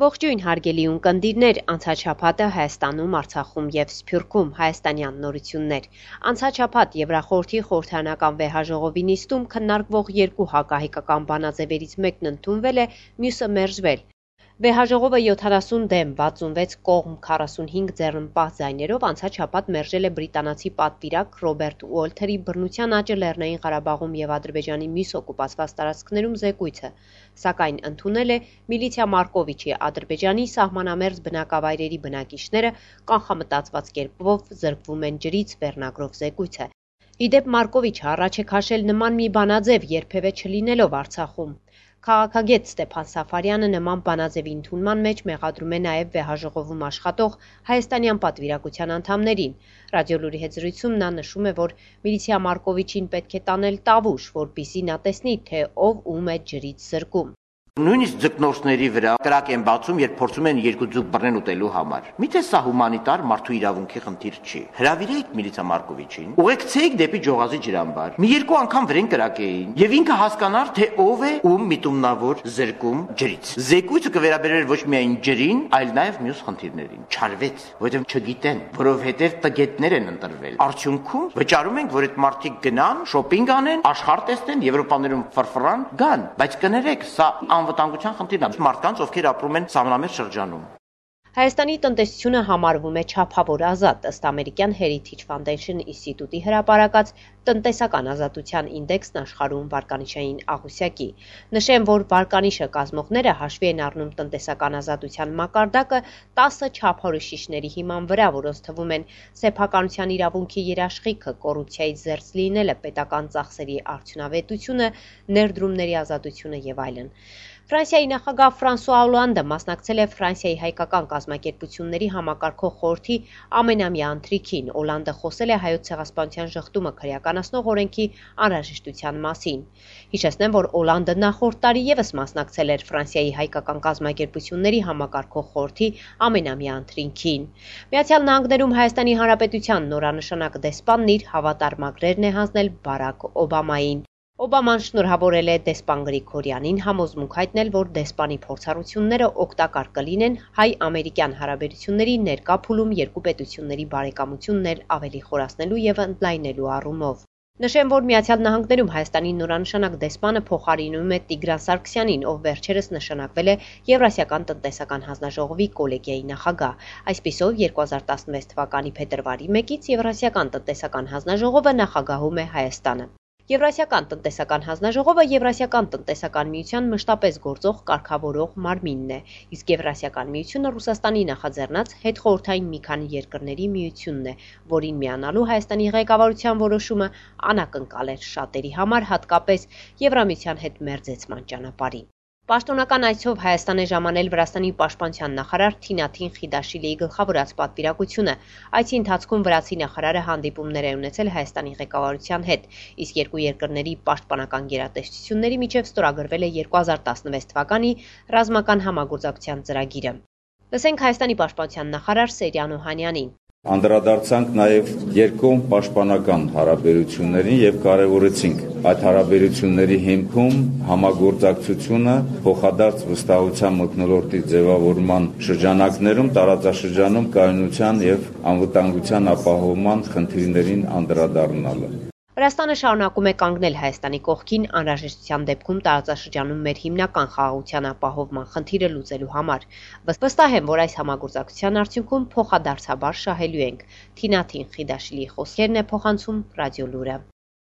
Ողջույն հարգելի ունկնդիրներ, անցաչափատը Հայաստանում, Արցախում և Սփյուռքում հայաստանյան նորություններ։ Անցաչափատ Եվրախորհրդի խորհրդարանական վեհաժողովի նիստում քննարկվող երկու հակահայկական բանաձևերից մեկն ընդունվել է, մյուսը մերժվել։ Վեհաժողովը 70 դեմ 66 կողմ 45 ձեռնպահ ձայներով անցաչափատ մերժել է բրիտանացի պատվիրակ Ռոբերտ Ուոլթերի բռնության աճը Լեռնային Ղարաբաղում և Ադրբեջանի մյուս օկուպացված տարածքներում զեկույցը, սակայն ընդունել է միլիցիա Մարկովիչի Ադրբեջանի սահմանամերձ բնակավայրերի բնակիչները կանխամտածված կերպով զրկվում են ջրից վերնագրով զեկույցը։ Իդեպ Մարկովիչը առաջ է քաշել նման մի բանաձև երբևէ չլինելով Արցախում։ Քաղաքագետ Ստեփան Սաֆարյանը նման բանաձևի ընդունման մեջ մեղադրում է նաև վեհաժողովում աշխատող հայաստանյան պատվիրակության անդամներին։ Ռադիոլուրի հետ զրույցում նա նշում է, որ միլիցիա Մարկովիչին պետք է տանել տավուշ, որպեսզի նա տեսնի, թե ով ում է ջրից զրկում։ Նույնիսկ ձկնորսների վրա կրակ են բացում, երբ փորձում են երկու ձուկ բռնել ուտելու համար։ Միթե սա հումանիտար մարդու իրավունքի խնդիր չի։ Հրավիրեիք միլիցիա Մարկովիչին, ուղեկցեիք դեպի Ջողազի ջրամբար։ Մի երկու անգամ վրեն կրակեին, եւ ինքը հասկանար, թե ով է ում միտումնավոր զրկում ջրից։ Զեկույցը կվերաբերեր ոչ միայն ջրին, այլ նաեւ մյուս խնդիրներին։ Չարվեց, որովհետեւ չգիտեն, որովհետեւ տգետներ են ընտրվել։ Արդյունքում վճարում ենք, որ այդ մարդիկ գնան, շոփինգ անեն, աշխարհ տեսնեն, Եվրոպաներում ֆրֆրան գան, բայց կներեք, սա անվտանգության խնդիրն է մարդկանց, ովքեր ապրում են սահմանամերձ շրջանում։ Հայաստանի տնտեսությունը համարվում է չափավոր ազատ, ըստ ամերիկյան Heritage Foundation ինստիտուտի հրապարակած տնտեսական ազատության ինդեքսն աշխարհում վարկանիշային աղյուսակի։ Նշեմ, որ վարկանիշը կազմողները հաշվի են առնում տնտեսական ազատության մակարդակը 10 չափորոշիչների հիման վրա, որոնց թվում են սեփականության իրավունքի երաշխիքը, կոռուպցիայից զերծ լինելը, պետական ծախսերի արդյունավետությունը, ներդրումների ազատությունը եւ այլն։ Ֆրանսիայի նախագահ Ֆրանսուଆ Օլանդը մասնակցել է Ֆրանսիայի հայկական կազմակերպությունների համակարգող խորհրդի ամենամյա ընթրիքին։ Օլանդը խոսել է հայոց ցեղասպանության ժխտումը քրեականացնող օրենքի անհրաժեշտության մասին։ Հիշեցնեմ, որ Օլանդը նախորդ տարի ևս մասնակցել էր Ֆրանսիայի հայկական կազմակերպությունների համակարգող խորհրդի ամենամյա ընթրիքին։ Միացյալ Նահանգներում Հայաստանի Հանրապետության նորանշանակ դեսպանն իր հավատարմագրերն է հանձնել Բարաք Օբամային։ Օբաման շնորհավորել է դեսպան Գրիգորյանին, համոզմունք հայտնել, որ դեսպանի փորձառությունները օգտակար կլինեն հայ-ամերիկյան հարաբերությունների ներկա փուլում երկու պետությունների բարեկամություններ ավելի խորացնելու եւ ընդլայնելու առումով։ Նշեմ, որ Միացյալ Նահանգներում Հայաստանի նորանշանակ դեսպանը փոխարինում է Տիգրան Սարգսյանին, ով վերջերս նշանակվել է Եվրասիական տնտեսական հանձնաժողովի կոլեգիայի նախագահ։ Այսպիսով 2016 թվականի փետրվարի 1-ից Եվրասիական տնտեսական հանձնաժողովը նախագահում է Հայաստանը։ Եվրասիական տնտեսական հանձնաժողովը Եվրասիական տնտեսական միության մշտապես գործող կարգավորող մարմինն է, իսկ Եվրասիական միությունը Ռուսաստանի նախաձեռնած հետխորհրդային մի քանի երկրների միությունն է, որին միանալու Հայաստանի ղեկավարության որոշումը անակնկալ էր շատերի համար, հատկապես Եվրամիության հետ մերձեցման ճանապարհին։ Պաշտոնական այցով Հայաստան է ժամանել Վրաստանի պաշտպանության նախարար Թինաթին Խիդաշվիլիի գլխավորած պատվիրակությունը։ Այցի ընթացքում վրացի նախարարը հանդիպումներ է ունեցել Հայաստանի ղեկավարության հետ, իսկ երկու երկրների պաշտպանական գերատեսչությունների միջև ստորագրվել է 2016 թվականի ռազմական համագործակցության ծրագիրը։ Լսենք Հայաստանի պաշտպանության նախարար Սերյան Օհանյանին։ Անդրադարձանք նաև երկկողմ պաշտպանական հարաբերություններին եւ կարեւորեցինք այդ հարաբերությունների հիմքում համագործակցությունը փոխադարձ վստահության մթնոլորտի ձևավորման շրջանակներում տարածաշրջանում կայունության եւ անվտանգության ապահովման խնդիրներին անդրադառնալը։ Վրաստանը շարունակում է կանգնել Հայաստանի կողքին անհրաժեշտության դեպքում տարածաշրջանում մեր հիմնական խաղաղության ապահովման խնդիրը լուծելու համար։ Վստահ եմ, որ այս համագործակցության արդյունքում փոխադարձաբար շահելու ենք։ Թինաթին Խիդաշվիլիի խոսքերն է փոխանցում Ռադիոլուրը։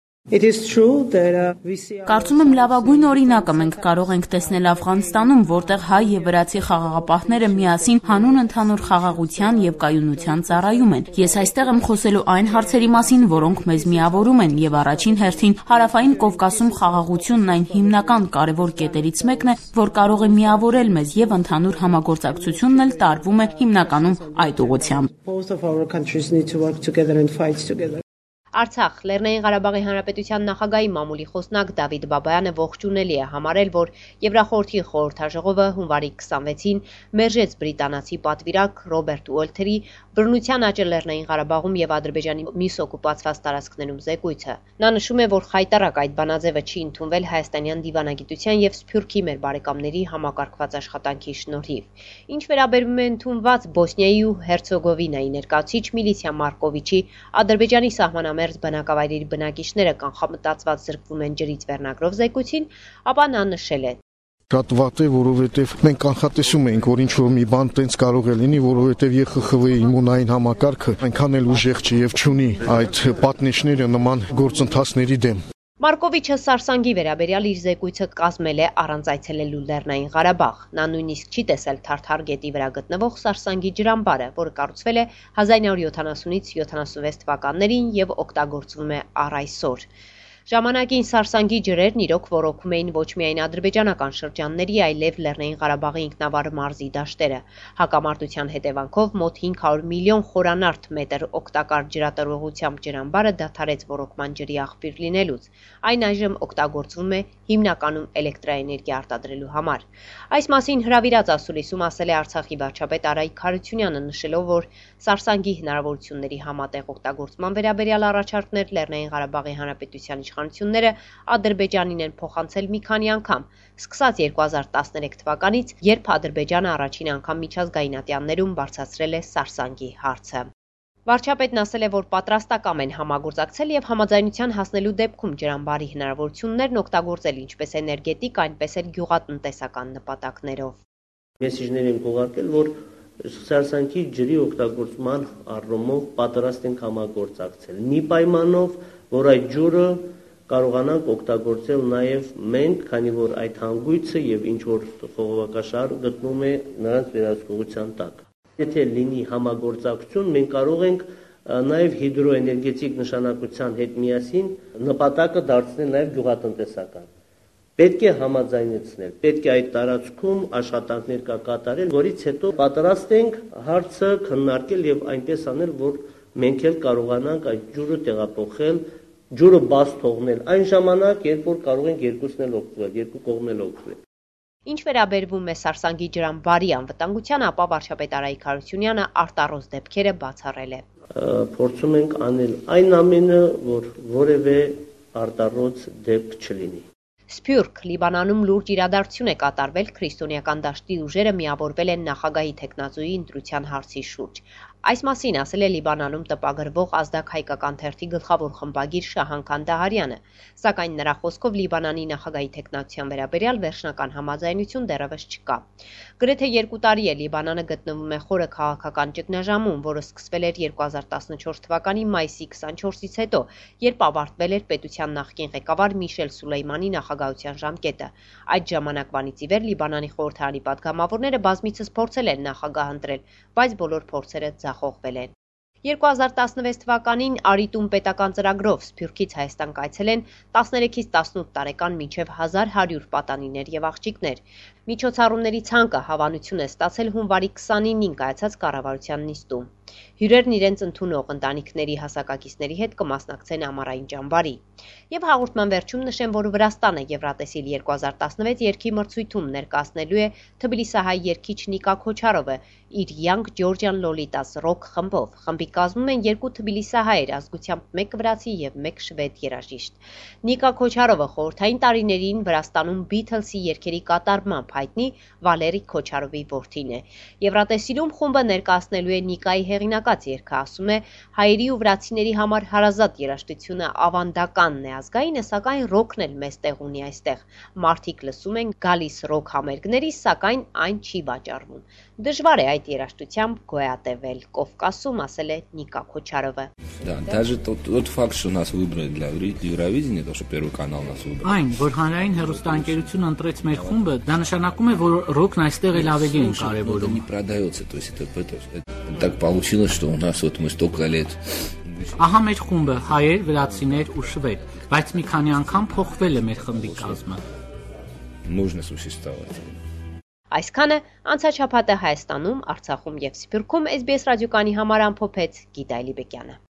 Կարծում եմ լավագույն օրինակը մենք կարող ենք տեսնել Աֆղանստանում, որտեղ հայ եւ վրացի խաղաղապահները միասին հանուն ընդհանուր խաղաղության եւ կայունության ծառայում են։ Ես այստեղ եմ խոսելու այն հարցերի մասին, որոնք մեզ միավորում են եւ առաջին հերթին Հարավային Կովկասում խաղաղությունն այն հիմնական կարևոր կետերից մեկն է, որ կարող է միավորել մեզ եւ ընդհանուր համագործակցությունն էլ տարվում է հիմնականում այդ ուղղությամբ։ Արցախ Լեռնային Ղարաբաղի Հանրապետության նախագահի մամուլի խոսնակ Դավիթ Բաբայանը ողջունելի է համարել, որ Եվրախորհրդի խորհրդաժողովը հունվարի 26-ին մերժեց բրիտանացի պատվիրակ Ռոբերտ Ուոլթերի բռնության աճը Լեռնային Ղարաբաղում եւ Ադրբեջանի մյուս օկուպացված տարածքներում զեկույցը։ Նա նշում է, որ խայտառակ այդ բանաձևը չի ընդունվել հայաստանյան դիվանագիտության եւ Սփյուռքի մեր բարեկամների համակարգված աշխատանքի շնորհիվ։ Ինչ վերաբերում է ընդունված Բոսնիայի ու Հերցեգովինայի ներկայացուցիչ Միլիսիա Մարկովիչի Ադրբեջանի սահմանամերձ բնակավայրերի բնակիչները կանխամտածված զրկվում են ջրից վերնագրով զեկույցին, ապա նա նշել է. Շատ վատ է, որովհետև մենք կանխատեսում էինք, որ ինչ-որ մի բան տենց կարող է լինի, որովհետև ԵԽԽՎ-ի իմունային համակարգը այնքան էլ ուժեղ չի եւ չունի այդ պատնեշները նման գործընթացների դեմ։ Մարկովիչը Սարսանգի վերաբերյալ իր զեկույցը կազմել է առանց այցելելու Լեռնային Ղարաբաղ։ Նա նույնիսկ չի տեսել Թարթար գետի վրա գտնվող Սարսանգի ջրամբարը, որը կառուցվել է 1970-ից 76 թվականներին եւ օգտագործվում է առ այսօր։ Ժամանակին Սարսանգի ջրերն իրոք ոռոգում էին ոչ միայն ադրբեջանական շրջանների, այլև Լեռնային Ղարաբաղի ինքնավար մարզի դաշտերը։ Հակամարտության հետևանքով մոտ 500 միլիոն խորանարդ մետր օգտակար ջրատարողությամբ ջրամբարը դադարեց ոռոգման ջրի աղբյուր լինելուց։ Այն այժմ օգտագործվում է հիմնականում էլեկտրաէներգիա արտադրելու համար։ Այս մասին հրավիրած ասուլիսում ասել է Արցախի վարչապետ Արայիկ Հարությունյանը, նշելով, որ Սարսանգի հնարավորությունների համատեղ օգտագործման վերաբերյալ առաջարկներ Լեռնային Ղարաբաղի Հանրապետության իշխանությունները Ադրբեջանին են փոխանցել մի քանի անգամ, սկսած 2013 թվականից, երբ Ադրբեջանը առաջին անգամ միջազգային ատյաններում բարձրացրել է Սարսանգի հարցը։ Վարչապետն ասել է, որ պատրաստակամ են համագործակցել եւ համաձայնության հասնելու դեպքում ջրամբարի հնարավորություններն օգտագործել ինչպես էներգետիկ, այնպես էլ գյուղատնտեսական նպատակներով։ Մեսիջներ ենք ուղարկել, որ Սարսանգի ջրի օգտագործման առումով պատրաստ ենք համագործակցել։ Մի պայմանով, որ այդ ջուրը կարողանանք օգտագործել նաև մենք, քանի որ այդ հանգույցը եւ ինչ որ խողովակաշար գտնում է նրանց վերահսկողության տակ։ Եթե լինի համագործակցություն, մենք կարող ենք նաև հիդրոէներգետիկ նշանակության հետ միասին նպատակը դարձնել նաև գյուղատնտեսական։ Պետք է համաձայնեցնել, պետք է այդ տարածքում աշխատանքներ կատարել, որից հետո պատրաստ ենք հարցը քննարկել եւ այնպես անել, որ մենք էլ կարողանանք այդ ջուրը տեղափոխել, ջուրը բաց թողնել այն ժամանակ, երբ որ կարող ենք երկուսն էլ օգտվել, երկու կողմն էլ օգտվել։ Ինչ վերաբերվում է Սարսանգի ջրամբարի անվտանգությանը, ապա վարչապետ Արայիկ Հարությունյանը արտառոց դեպքերը բացառել է։ Փորձում ենք անել այն ամենը, որ որևէ արտառոց դեպք չլինի։ Սփյուռք Լիբանանում լուրջ իրադարձություն է կատարվել, քրիստոնեական դաշտի ուժերը միավորվել են նախագահի թեկնածուի ընտրության հարցի շուրջ։ Այս մասին ասել է Լիբանանում տպագրվող ազդակ հայկական թերթի գլխավոր խմբագիր Շահան Քանդահարյանը, սակայն նրա խոսքով Լիբանանի նախագահի թեկնածության վերաբերյալ վերջնական համաձայնություն դեռևս չկա։ Գրեթե 2 տարի է Լիբանանը գտնվում է խորը քաղաքական ճգնաժամում, որը սկսվել էր 2014 թվականի մայիսի 24-ից հետո, երբ ավարտվել էր պետության նախկին ղեկավար Միշել Սուլեյմանի նախագահության ժամկետը։ Այդ ժամանակվանից ի վեր Լիբանանի խորհրդարանի պատգամավորները բազմիցս փորձել են նախագահ ընտրել, բայց բոլոր փորձերը ձախողվել են։ 2016 թվականին Արիտում պետական ծրագրով Սփյուռքից Հայաստան կայցելեն 13-ից 18 տարեկան մինչև 1100 պատանիներ եւ աղջիկներ։ Միջոցառումների ցանկը հավանություն է ստացել հունվարի 29-ին կայացած կառավարության նիստում։ Հյուրերն իրենց ընդունող ընտանիքների հասակակիցների հետ կմասնակցեն ամառային ճամբարի։ Եվ հաղորդման վերջում նշեմ, որ Վրաստանը Եվրատեսիլ 2016 երգի մրցույթում ներկայացնելու է թբիլիսահայ երգիչ Նիկա Քոչարովը իր Young Georgian Lolitas ռոք խմբով։ Խմբի կազմում են 2 թբիլիսահայեր, ազգությամբ 1 վրացի եւ 1 շվեդ երաժիշտ։ Նիկա Քոչարովը խորհրդային տարիներին Վրաստանում Beatles-ի երգերի կատարմամբ հայտնի Վալերի Քոչարովի որդին է։ Եվրատեսիլում խումբը ներկայացնելու է Նիկայի հեղինակած երգը, ասում է, հայերի ու վրացիների համար հարազատ երաժշտությունը ավանդականն է, ազգային է, սակայն ռոքն էլ մեծ տեղ ունի այստեղ։ Մարդիկ լսում են գալիս ռոք համերգների, սակայն այն չի վաճառվում։ Դժվար է այդ երաժշտությամբ գոյատևել, Կովկասում, ասել է Նիկա Քոչարովը։ Да, даже тот факт, что нас выбрали для Евровидения, то, что Первый канал нас выбрал. Այն, որ հանրային հեռուստաընկերությունը ընտրեց մեր խումբը, դա նշանակում է, որ ռոքն այստեղ էլ ավելի են կարևորում։ Не продается, то есть это так получилось, что у нас вот мы столько лет. Ահա մեր խումբը, հայեր, վրացիներ ու շվեդ, բայց մի քանի անգամ փոխվել է մեր խմբի կազմը։ Нужно существовать. Այսքանը անցաչափած Հայաստանում, Արցախում եւ Սփյուռքում SBS ռադիոկայանի համար ամփոփեց Գիտա Էլիբեկյանը։